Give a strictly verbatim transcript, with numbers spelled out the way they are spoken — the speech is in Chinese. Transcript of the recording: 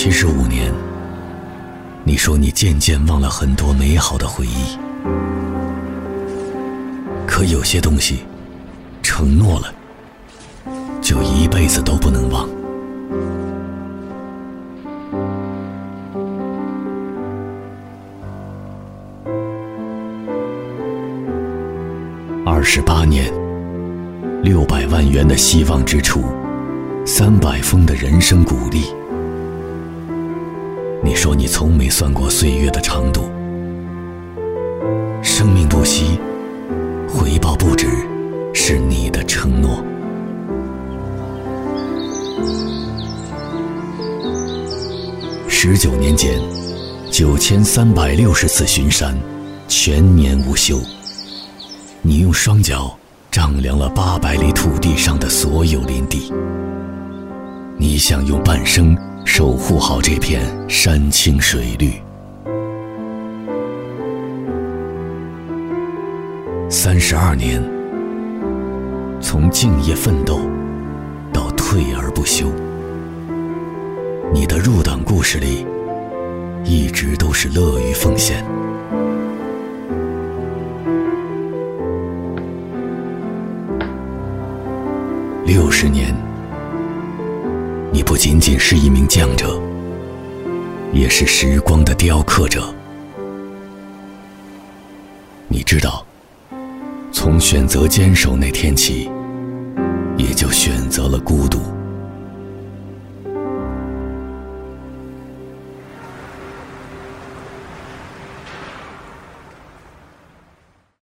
七十五年，你说你渐渐忘了很多美好的回忆，可有些东西承诺了就一辈子都不能忘。二十八年，六百万元的希望支出，三百封的人生鼓励。你说你从没算过岁月的长度，生命不息，回报不止，是你的承诺。十九年间，九千三百六十次巡山，全年无休。你用双脚丈量了八百里土地上的所有林地，你想用半生守护好这片山青水绿。三十二年，从敬业奋斗到退而不休，你的入党故事里一直都是乐于奉献。六十年，你不仅仅是一名将者，也是时光的雕刻者。你知道，从选择坚守那天起，也就选择了孤独。